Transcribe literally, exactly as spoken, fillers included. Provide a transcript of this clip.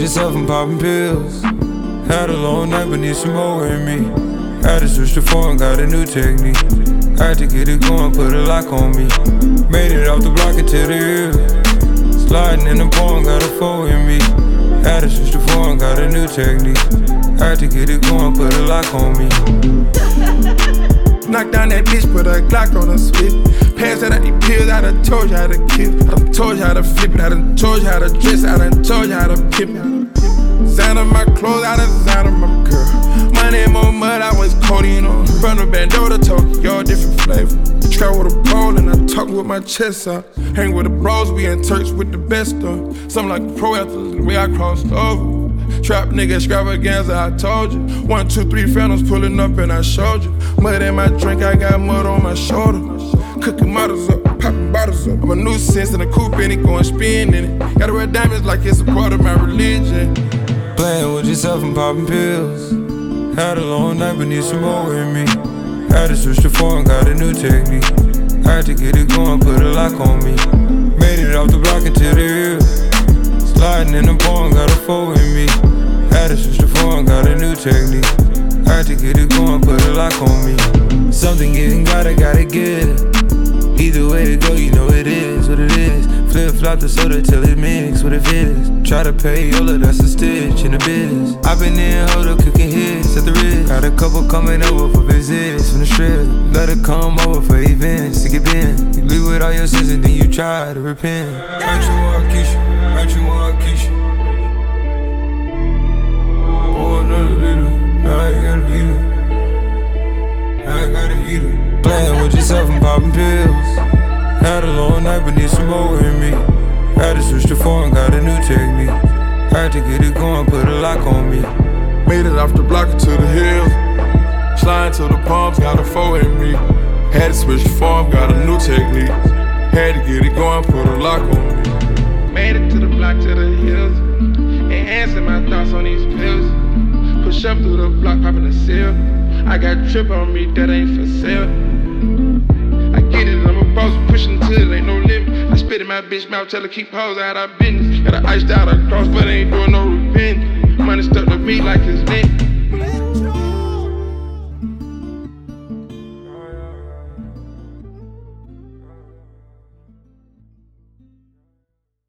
yourself and popping pills. Had a long night, but need some more in me. Had to switch to phone, got a new technique. Had to get it going, put a lock on me. Made it off the block into the hill. Sliding in the pond, got a four in me. Had to switch to phone, got a new technique. Had to get it going, put a lock on me. Knock down that bitch, put a Glock on her switch. Pass out these pills, I done told you how to kill. I done told you how to flip it, I done told you how to dress, I done told you how to pimp it. Design of my clothes, I done design of my girl. Money and more mud, I was codeine on. From the bando to Tokyo, different flavor. Travel with a pole and I talk with my chest out. Hang with the bros, we in Turks with the best of. Something like a pro athlete, the way I crossed over. Trap nigga extravaganza, I told you. One, two, three phantoms pulling up and I showed you. Mud in my drink, I got mud on my shoulder. Cooking models up, popping bottles up. I'm a nuisance in a coupe and it going spin in it. Gotta wear diamonds like it's a part of my religion. Playing with yourself and popping pills. Had a long night, but need some more in me. Had to switch to phone, got a new technique. Had to get it going, put a lock on me. Made it off the block into the hill. Sliding in the pond, got a four in me. Had to switch to phone, got a new technique. Had to get it going, put a lock on me. Something getting gotta, gotta give. Either way it go, you know it is what it is. Flip flop the soda till it mix what it is. Try to pay Yola, that's a stitch in the biz. I been in hold up cooking hits at the wrist. Got a couple coming over for visits from the strip. Let her come over for events to get bent. You leave with all your sins and then you try to repent. Heard you want Keisha, heard you want Keisha. Pour another liter, now I got a heater. Now I got a heater. Playing with yourself and popping pills. Had a long night, but need some more in me. Had to switch to phone, got a new technique. Had to get it going, put a lock on me. Made it off the block to the hills. Sliding to the palms, got a four in me. Had to switch the form, got a new technique. Had to get it going, put a lock on me. Made it to the block to the hills. Enhancing my thoughts on these pills. Push up through the block, popping the seal. I got trip on me, that ain't for sale. I get it, I'm a boss, pushing till ain't no limit. I spit in my bitch mouth, tell her keep hoes out of business. Got her iced out across, but ain't doing no repent. Money stuck to me like it's lit.